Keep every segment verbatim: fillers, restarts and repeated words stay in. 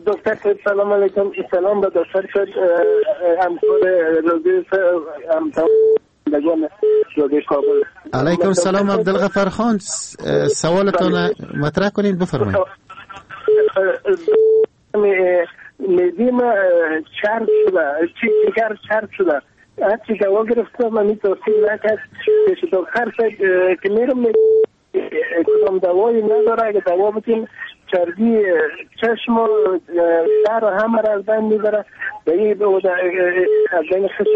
دکتر صاحب سلام علیکم. سلام به دکتر صاحب همکار رادیو همکار بندگان رادیو کابل. علیکم السلام عبدالغفار خان، سوالتون مطرح کنید بفرمایید. میدیم چرب شده، چی جگر چرب شده، هرچی دوا گرفتم من توصیل نکرد که دکتر صاحب که میرم کدام دوایی نداره، اگه دوا بتیم چربی چشم و سر و همه را از بین میبره. به این از بین خشم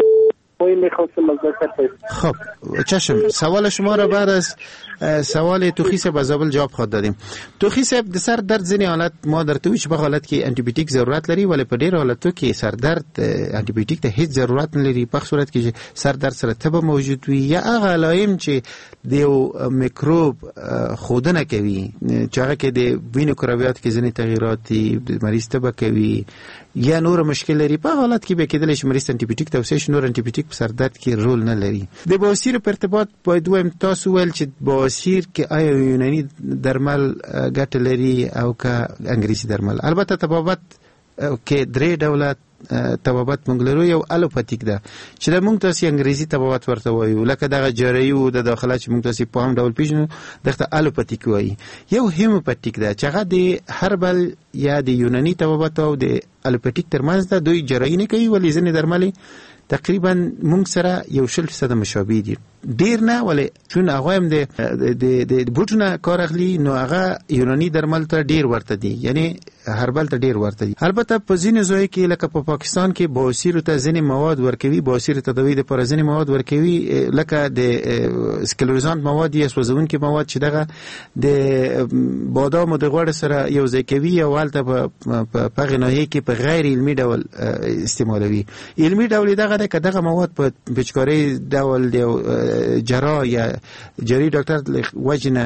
خب چشم، سوال شما را بعد از سوال توخیس بزابل جواب خود دادیم. توخیس د سر درد ځینې حالت ما درته وی چې په حالت کې انټي بیوټیک ضرورت لري، ولې په ډیر حالتو کې سر درد انټي بیوټیک ته هیڅ ضرورت نه لري، په صورت کې سر درد سره تبه موجود وي یا هغه علائم چې د یو میکروب خودنه کوي چې هغه کې د وینې کرویات کې ځینې تغییرات دي، مریض تبه کوي یا نور مشکل لري، په حالت کې به کېدلی شي مریض انټي بیوټیک توصیه شي. نور انټي بیوټیک په سر درد کې رول نه لري. د بواسیر په ارتباط باید وایم تاسو ویل چې بواسیر کې آیا یوناني درمل ګټه لري او که انګریزي درمل. البته طبابت کې درې ډوله طبابت موږ لرو. یو الوپاتیک ده چې د موږ تاسو انګریزي طبابت ورته وایو، لکه دغه جراحي او د داخله چې موږ تاسو په هم ډول پیژنو دغه الوپاتیک وایي. یو هیموپاتیک ده چې هغه د هربل یا د یوناني طبابت او د الوپاتیک ترمنځ ده. دوی جراحي نه کوي ولې ځینې درمل تقریبا موږ سره یو شل فیصد مشابه دي، ډیر نه، ولې چون هغه هم د د بوټونه کار اخلي نو هغه یوناني درمل ته ډیر ورته دي، یعنی هربل ته ډیر ورته دي. البته په ځینې ځای کې لکه په پا پاکستان کې بواسیر ته ځینې مواد ورکوي، بواسیر تداوی د پر ځینې مواد ورکوي لکه د سکلروزانت مواد یا سوځونکي مواد چې دغه د بادام او د غوړ سره یو ځای کوي او هلته په پغه ناحیه کې په غیر علمي ډول استعمالوي. علمي ډول دغه د کداغه مواد په بچکاري ډول دی جراح یا جری ډاکټر وجنه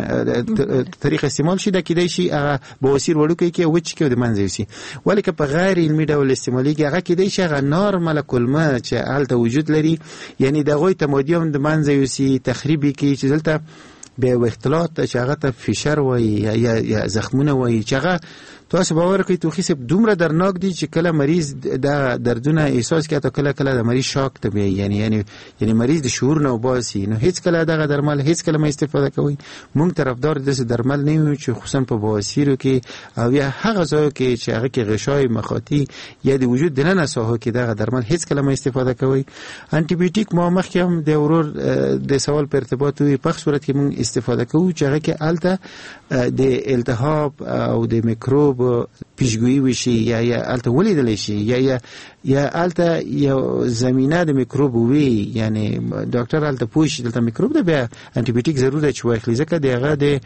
طریقه استعمال شي د کېدای شي هغه بواسیر وړوکی کې وچ کې د منځ شي، ولی که په غیر علمي ډول استعمالي کې هغه کېدای شي هغه نارمل کلمه چې هلته وجود لري، یعنی دغه تمادیوم د منځ یوسي تخریبي کې چې دلته به اختلاط چې هغه ته فشار وایي یا یا زخمونه وایي چې هغه تاسو باور کوئ توخیس دومره درناک دي چې کله مریض د دردونه احساس کوي، کله کله د مریض شاک ته وي، یعنی یعنی یعنی مریض د شعور نه وباسي. نو هیڅ کله دغه درمل هیڅ کله ما استفاده کوي. مونږ طرفدار د درمل نه یو چې خصوصا په بواسیرو کې او یا هغه ځای کې چې هغه کې غشای مخاطی یا د وجود دننه ساحه کې دغه درمل هیڅ کله ما استفاده کوي. انټي بیوټیک ما مخکې هم د ورور د سوال په ارتباط وي، په صورت کې مونږ استفاده کوو چې هغه کې الته د التهاب او د میکروب پیشگویی وشي یا یا الته ولیدل شي یا یا یا الته یو زمینه د میکروب وي، یعنی ډاکټر الته پوښي دلته میکروب ده بیا انټي بیوټیک ضروري ده چې واخلي، ځکه دغه د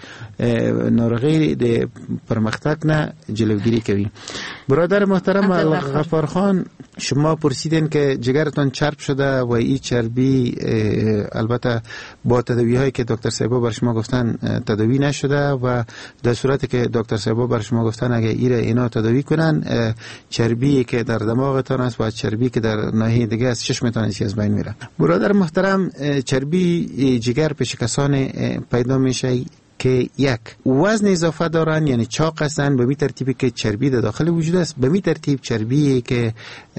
ناروغي د پرمختګ نه جلوگیری کوي. برادر محترم غفار خان، شما پرسیدین که جگرتون چرب شده و این چربی البته با تداوی هایی که دکتر صاحبا بر شما گفتن تداوی نشده و در صورتی که دکتر صاحبا بر شما گفتن اگه ایره اینا تداوی کنن چربی که در دماغتان است و چربی که در ناحیه دیگه از چشمتان از بین میره. برادر محترم، چربی جگر پیش کسان پیدا میشه که یک وزن اضافه دارن، یعنی چاق هستن، به می ترتیبی که چربی در داخل وجود است، به می ترتیب چربی که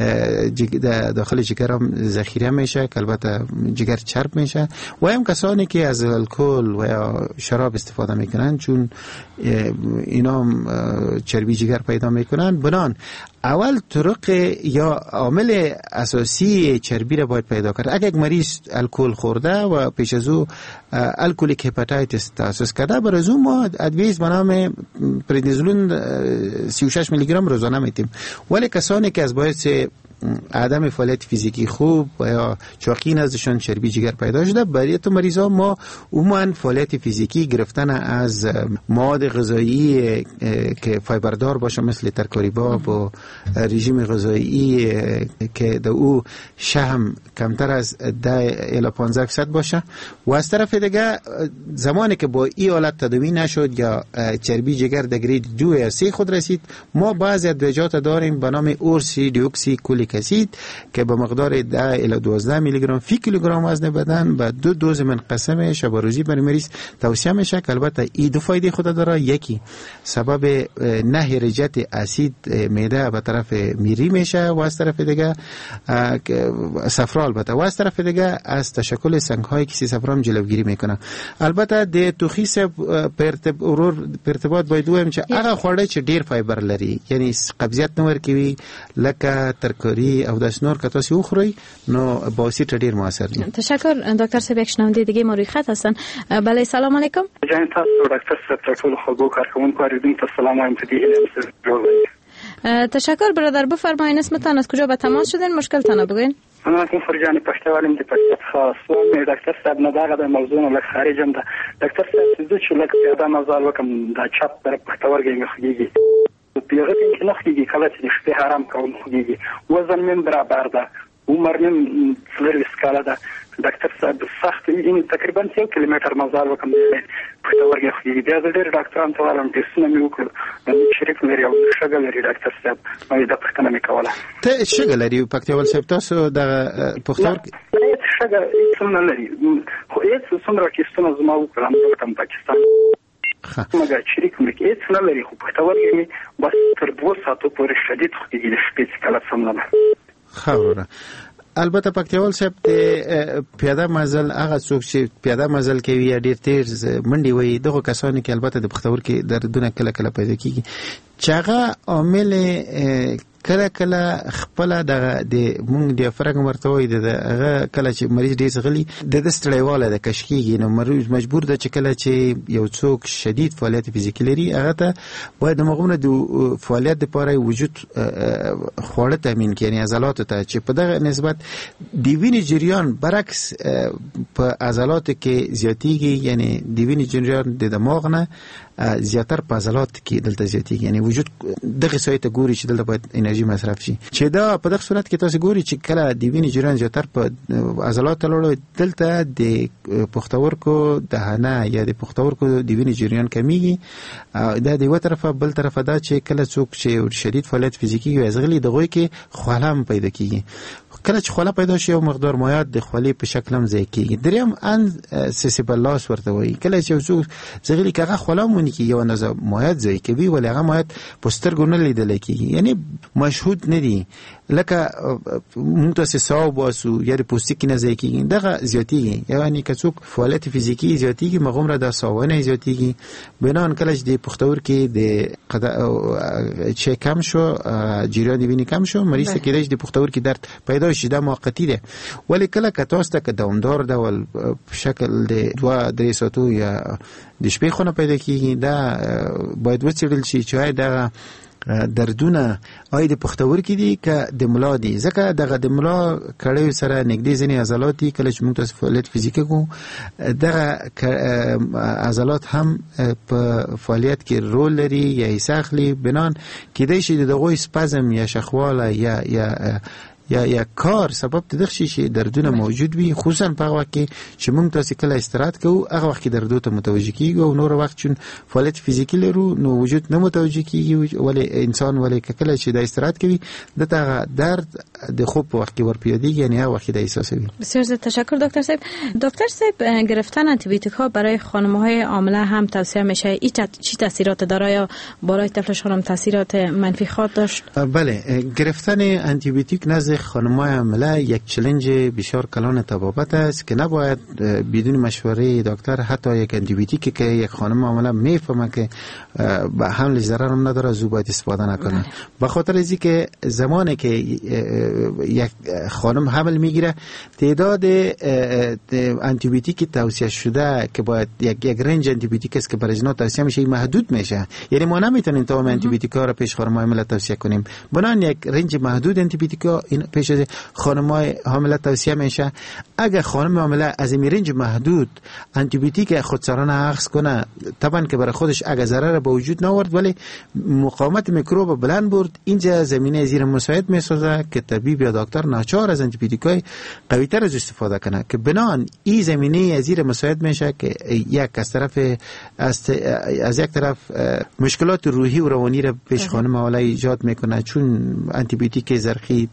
در داخل جگر هم ذخیره میشه که البته جگر چرب میشه، و هم کسانی که از الکل و یا شراب استفاده میکنن چون اینا هم چربی جگر پیدا میکنن. بنان اول طرق یا عامل اساسی چربی را باید پیدا کرد. اگر یک مریض الکل خورده و پیش از او الکولیک هپاتیتس تاسیس کرده، برای از اون ما ادویه به نام پردنیزولون سی و شش میلی گرم روزانه میتیم. ولی کسانی که از باعث عدم فعالیت فیزیکی خوب و یا چاقی نزدشان چربی جگر پیدا شده، برای تو مریضا ما عموما فعالیت فیزیکی، گرفتن از مواد غذایی که فایبردار باشه مثل ترکاری باب و رژیم غذایی که در او شحم کمتر از ده الی پانزده درصد باشه، و از طرف دیگه زمانی که با این حالت تداوی نشد یا چربی جگر در گرید دو یا سه خود رسید، ما بعضی ادویجات داریم به نام اورسی دیوکسی کولیک فولیک اسید که به مقدار ده الی دوازده میلی گرم فی کیلوگرم وزن بدن به دو دوز منقسم شب و روزی برای مریض توصیه میشه که البته این دو فایده خود داره. یکی سبب نهی رجعت اسید معده به طرف میری میشه و از طرف دیگه صفرا البته و از طرف دیگه از تشکل سنگ های کیسه صفرا هم جلوگیری میکنه. البته د توخیس په ارتباط باید وایم چې هغه خواړه چې ډیر فایبر لري یعنی قبضیت نه ورکوي لکه ترکاری او داس نور که تاسو وخورئ نو باسیط ډیر موثر دي. تشکر دکتر صاحب. یک شنونده دیگه ما روی خط هستن. بله سلام علیکم. جان تاسو دکتر صاحب ټول خلکو کارکوونکو اوریدونکو سلام وایم په دې تشکر برادر. بفرمایید اسمتان از کجا به تماس شدین مشکلتان بگوین. انا کوم فرجاني پښتوالم د پښتو خاص مې ډاکټر صاحب نه داغه د موضوع نه خارجم ده. ډاکټر صاحب د چې لکه پیدا مزال وکم دا چاپ پر پښتورګي مخګيږي پیغه کې نه خېږي کله چې شپه حرام کوم خېږي وزن من برابر ده عمر من څلور سکاله ده. ډاکټر صاحب سخت یې تقریبا یو کیلومتر مزال وکم پښتورګي خېږي بیا د ډېر ډاکټرانو ته ولهم چې سونه مې وکړ د شریک لري او شګه لري. ډاکټر صاحب مې دا پښتنه مې کوله ته شګه لري پښتوال صاحب تاسو د پښتورګي شګه څنګه لري خو هیڅ څومره چې څنګه زما وکړم د پاکستان مګر شریک مې هیڅ نه لري خو پښتورګي مې بس تر دوه ساعتو پورې شدید خېږي د شپې کله څنګه خبره. البته پکتیوال صاحب ته پیاده مزل هغه څوک چې پیاده مزل کوي یا ډیر تیز منډي وي دغه کسان کې البته د پښتور کې دردونه کله کله پیدا کیږي چې هغه عامل کله کله خپل د مونږ د فرق مرتوي د هغه کله چې مریض ډیر غلي د دستړیواله د کشکیږي نو مریض مجبور ده چې کله چې یو څوک شدید فعالیت فزیکی لري هغه ته باید د مغونه د فعالیت لپاره وجود خوړه تامین کړي یعنی عضلات ته چې په دغه نسبت د وینې جریان برعکس په عضلات کې زیاتیږي یعنی د وینې جریان د دماغ نه زیاتر په عضلات کې دلته زیاتیږي یعنی وجود دغه سایت ګوري چې دلته باید انرژي مصرف شي چې دا په دغه صورت کې تاسو ګوري چې کله د وینې جریان زیاتر په عضلات لوړ دلته د پښتورګو دهنه یا د پښتورګو د وینې جریان کمیږي دا د یو طرفه بل طرفه دا چې کله څوک چې شدید فعالیت فزیکی کوي ازغلی دغه کې خلم پیدا کیږي کله چې خلا پیدا شي او مقدار مایعات د خلی په شکل هم ځای کیږي دریم ان سیسیبل لاس ورته وایي کله چې څوک زغلی کغه خلامونی کې یو اندازه مایعات ځای کوي ولې هغه مایعات پسترګو نه لیدل کیږي یعنی مشهود نه دي لکه مونږ تاسو صاحب واسو یا د پوستکی نه ځای کیږي دغه زیاتیږي یعنی که څوک فعالیت فزیکی زیاتیږي مغمره د ساونه زیاتیږي بنان کله چې د پښتور کې د چې کم شو جریان ویني کم شو مریض کې د پښتور کې درد پیدا شي دا موقتی ده ولی کله که تاسو ته دوامدار ډول په شکل د دوه درې ساعتو یا د شپې خونه پیدا کیږي دا باید وڅېړل شي چې دا دردونه آی د پښتورګي دي که د ملا دي ځکه دغه د ملا کړیو سره نږدې ځینې عضلات دي کله چې موږ تاسو فعالیت فزیکی کوو دغه عضلات هم په فعالیت کې رول لري یا حصه اخلي بنان کېدای شي دغه سپازم یا شخواله یا یا یا یا کار سبب د دغه شي دردونه موجود وي خصوصا په وخت کې چې موږ تاسو کله استراحت کوو هغه وخت کې دردو ته متوجه کیږو او نور وخت چون فعالیت فزیکی لرو نو وجود نه متوجه کیږي ولی انسان ولی کله چې د استراحت کوي دغه درد د خوب په وخت کې ورپیادیږي یعنی هغه وخت د احساسوي. بسیار زیاد تشکر دکتر صاحب. دکتر صاحب گرفتن آنتی بیوتیک ها برای خانم‌های حامله هم توصیه میشه این چی تاثیرات داره یا برای طفلشان هم تاثیرات منفی خواهد داشت؟ بله گرفتن آنتی بیوتیک نزد خانم‌های حامله یک چالش بسیار کلان طبابت است که نباید بدون مشوره دکتر حتی یک آنتی بیوتیکی که یک خانم حامله میفهمه که به حمل ضرر هم نداره زو باید استفاده نکنه به خاطر از اینکه زمانی که یک خانم حمل میگیره تعداد آنتی بیوتیک توصیه شده که باید یک یک رنج آنتی بیوتیک است که برای زنا توصیه میشه محدود میشه یعنی ما نمیتونیم تمام آنتی بیوتیک ها را پیش خانم‌های حامله توصیه کنیم بنان یک رنج محدود آنتی بیوتیک ها پیش خانم‌های حامله توصیه میشه اگر خانم حامله از این رنج محدود آنتی بیوتیک خودسرانه اخذ کنه طبعا که برای خودش اگر ضرر به وجود نآورد ولی مقاومت میکروب بلند برد اینجا زمینه زیر مساعد میسازه که طبیب یا دکتر ناچار از آنتی بیوتیک‌های قوی‌تر از استفاده کنه که بنان این زمینه زیر مساعد میشه که یک از طرف از, از یک طرف مشکلات روحی و روانی را پیش خانم حامله ایجاد میکنه چون آنتی بیوتیک زرخی طبعا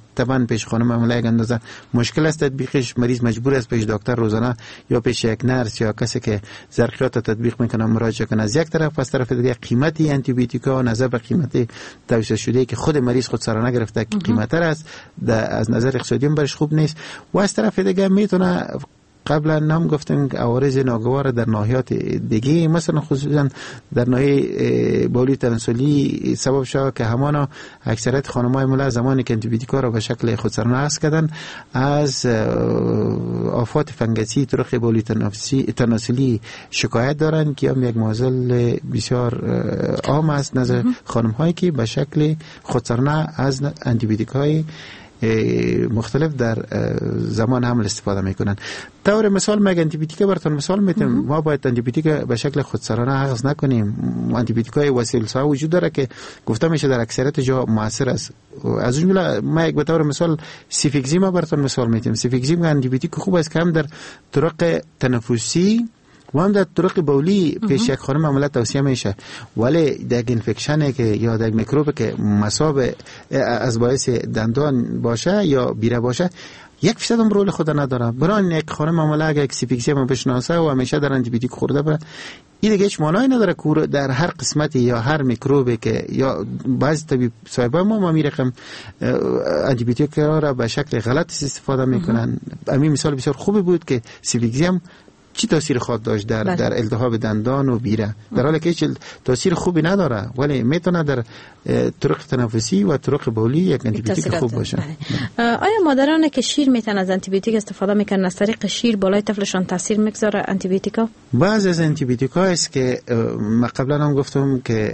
رفتن پیش خانم عامله یک اندازه مشکل است تطبیقش. مریض مجبور است پیش دکتر روزانه یا پیش یک نرس یا کسی که ظرفیات تطبیق میکنه مراجعه کنه. از یک طرف، از طرف دیگه قیمت آنتی بیوتیکا نظر به قیمت توصیه شده که خود مریض خود سرانه گرفته که قیمت تر است، از نظر اقتصادی هم برش خوب نیست. و از طرف دیگه میتونه قبلا نام گفتیم عوارض ناگوار در ناحیات دیگه، مثلا خصوصا در ناحیه بولی تناسلی سبب شود که همانا اکثریت خانم‌های مولع زمانی که آنتی بیوتیکا را به شکل خودسرانه اخذ کردن از آفات فنگسی طرق بولی تناسلی شکایت دارند که هم یک معضل بسیار عام است نزد خانم‌هایی که به شکل خودسرانه از آنتی بیوتیکای مختلف در زمان حمل استفاده میکنن. طور مثال مگه آنتی بیوتیکا براتون مثال میتونم، ما باید آنتی بیوتیکا به شکل خودسرانه اخذ نکنیم. آنتی بیوتیکای وسیله سازی وجود داره که گفته میشه در اکثریت جا موثر است. از اون جمله ما یک به طور مثال سیفیکزیم براتون مثال میتونم. سیفیکزیم آنتی بیوتیک خوب است که هم در طرق تنفسی و هم در طرق بولی پیش یک خانم عملیات توصیه میشه، ولی در اینفکشنه که یا در میکروب که مصاب از باعث دندان باشه یا بیره باشه یک فیصد هم رول خود نداره. برای یک خانم عملیات اگه یک سیفیکزیم بشناسه و همیشه در آنتی بیوتیک خورده بره، این دیگه هیچ معنی نداره که در هر قسمتی یا هر میکروبی که یا بعضی طبیب صاحبای ما ما میرقم آنتی بیوتیک را به شکل غلط استفاده میکنن. همین مثال بسیار خوبی بود که سیفیکزیم چی تاثیر خود داشت در بله. در التهاب دندان و بیره، در حالی که هیچ تاثیر خوبی نداره، ولی میتونه در طرق تنفسی و طرق بولی یک آنتی بیوتیک خوب باشه. بله. آیا مادران که شیر میتونن از آنتی بیوتیک استفاده میکنن از طریق شیر بالای طفلشان تاثیر میگذاره آنتی بیوتیکا؟ بعضی از آنتی بیوتیکا است که ما قبلا هم گفتم که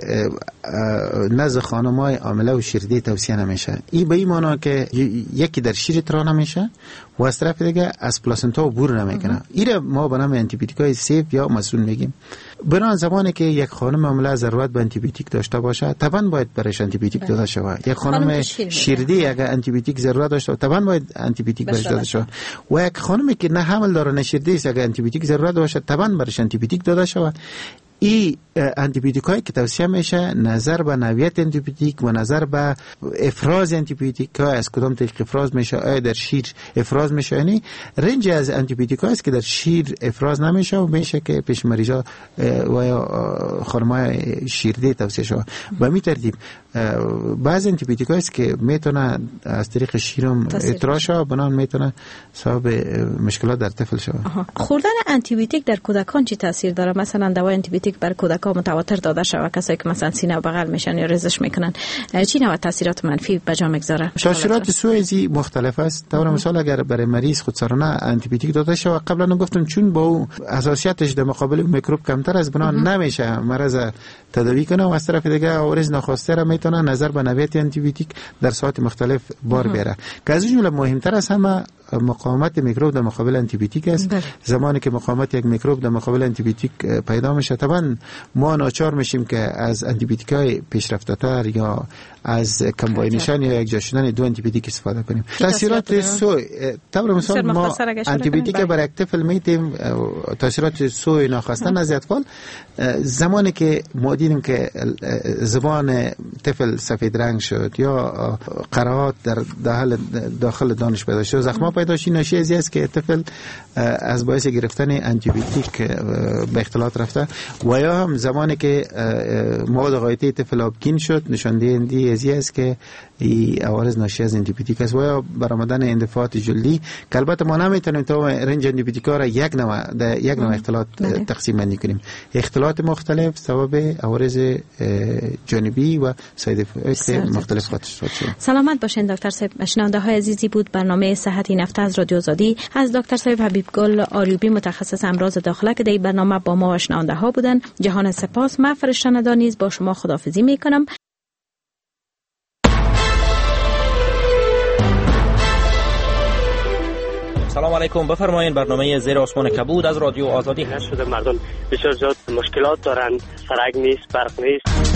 نزد خانم‌های حامله و شیردهی توصیه نمیشه. این به این معنی که یکی در شیر ترا نمیشه و از طرف دیگه از پلاسنتا عبور نمیکنه. این ما به نام آنتی بیوتیکای سیف یا مسئول میگیم. برای زمانی که یک خانم حامله ضرورت به آنتی بیوتیک داشته باشه طبعا باید برایش آنتی بیوتیک داده شود. یک خانم شیردهی اگر آنتی بیوتیک ضرورت داشته طبعا باید آنتی بیوتیک برایش داده شود. و یک خانمی که نه حمل داره نه شیردهی است اگر آنتی بیوتیک ضرورت باشه طبعا برایش آنتی بیوتیک داده شود. ای آنتی بیوتیکایی که توصیه میشه نظر به نوعیت آنتی بیوتیک و نظر به افراز آنتی بیوتیک از کدام طریق افراز میشه، آیا در شیر افراز میشه، یعنی رنج از آنتی بیوتیک است که در شیر افراز نمیشه و میشه که پیش مریضا و یا خانم‌های شیرده توصیه شود. به می ترتیب بعضی آنتی بیوتیک است که میتونه از طریق شیرم اترا شود، بنان میتونه سبب مشکلات در طفل شود. خوردن آنتی بیوتیک در کودکان چی تاثیر داره؟ مثلا دوا آنتی بیوتیک بر کودکان متواتر داده شود، کسایی که مثلا سینه و بغل میشن یا ریزش میکنن، چی نوع تاثیرات منفی به جا میگذاره؟ تاثیرات سوء مختلف است. طور مثال اگر برای مریض خودسرانه آنتی بیوتیک داده شود، قبلا گفتم چون با او حساسیتش در مقابل میکروب کمتر از بنان نمیشه مرض تداوی کنه و از طرف دیگه عوارض ناخواسته را میتونه نظر به نوعیت آنتی بیوتیک در ساعات مختلف بار بیاره. که از جمله مهمتر از همه مقاومت میکروب در مقابل آنتی بیوتیک است. بله. زمانی که مقاومت یک میکروب در مقابل آنتی بیوتیک پیدا میشه طبعا ما ناچار میشیم که از آنتی بیوتیک‌های پیشرفته‌تر یا از کمباینیشن یا یک جا شدن دو آنتی بیوتیک استفاده کنیم. تاثیرات سوء طور مثال ما آنتی بیوتیک برای یک طفل میتیم تاثیرات سوء ناخواسته از اطفال زمانی که ما دیدیم که زبان طفل سفید رنگ شد یا قرات در داخل داخل دانش پیدا شد، زخم پیدا شد، ناشی از این است که طفل از باعث گرفتن آنتی بیوتیک به اختلاط رفته. و یا هم زمانی که مواد غایطی طفل آبگین شد نشان دهنده از این است که این عوارض ناشی از آنتی بیوتیک است. و یا برآمدن اندفاعات جلدی که البته ما نمیتونیم تو رنج آنتی بیوتیکا را یک نوع در یک نوع اختلاط تقسیم بندی کنیم. اختلاط مختلف سبب عوارض جانبی و ساید افکت مختلف خواهد شد. سلامت باشین دکتر صاحب. شنونده های عزیزی بود برنامه صحت این هفته از رادیو آزادی از دکتر صاحب حبیب گل آریوبی متخصص امراض داخله که در برنامه با ما و شنونده ها بودن. جهان سپاس. من فرشته ندا نیز با شما خداحافظی میکنم. سلام علیکم. بفرمایید برنامه زیر آسمان کبود از رادیو آزادی هست. شده مردم بسیار زیاد مشکلات دارن، سرک نیست، برق نیست.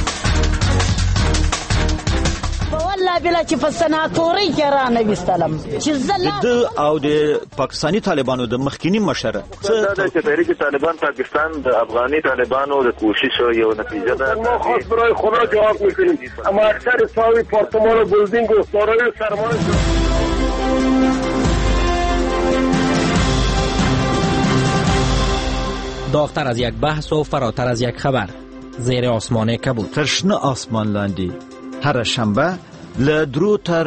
والله بلا چې په سناتوري کې را نه وستلم چې زله د او د پاکستاني طالبانو د مخکینی مشره دا چې تحریک طالبان پاکستان د افغاني طالبانو د کوشش یو نتیجه ده. ما خاص برای خدا جواب میکنیم اما اکثر ساوی پارتمان و بلدینگ و سارای سرمایه داغتر از یک بحث و فراتر از یک خبر، زیر آسمان کبود. تشنه آسمان لاندی هر شنبه ل درو تر